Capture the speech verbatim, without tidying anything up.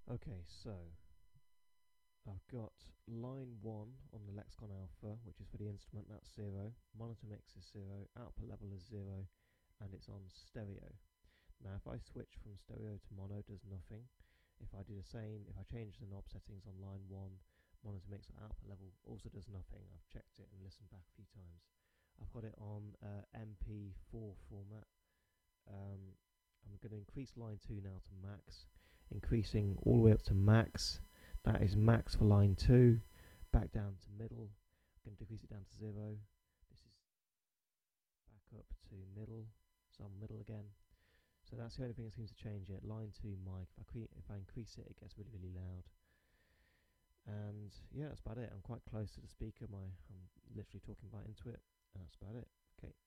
Okay, so I've got line one on the Lexicon Alpha, which is for the instrument, that's zero. Monitor mix is zero, output level is zero, and it's on stereo. Now if I switch from stereo to mono, it does nothing. If I do the same, if I change the knob settings on line one, monitor mix or output level also does nothing. I've checked it and listened back a few times. I've got it on uh, M P four format. Um, I'm going to increase line two now to max, increasing all the way up to max. That is max for line two, back down to middle. I'm going to decrease it down to zero. This is back up to middle, so I'm middle again. So that's the only thing that seems to change it. Line two mic, if I, cre if I increase it, it gets really, really loud. And yeah, that's about it. I'm quite close to the speaker. My I'm literally talking right into it, and that's about it. Okay.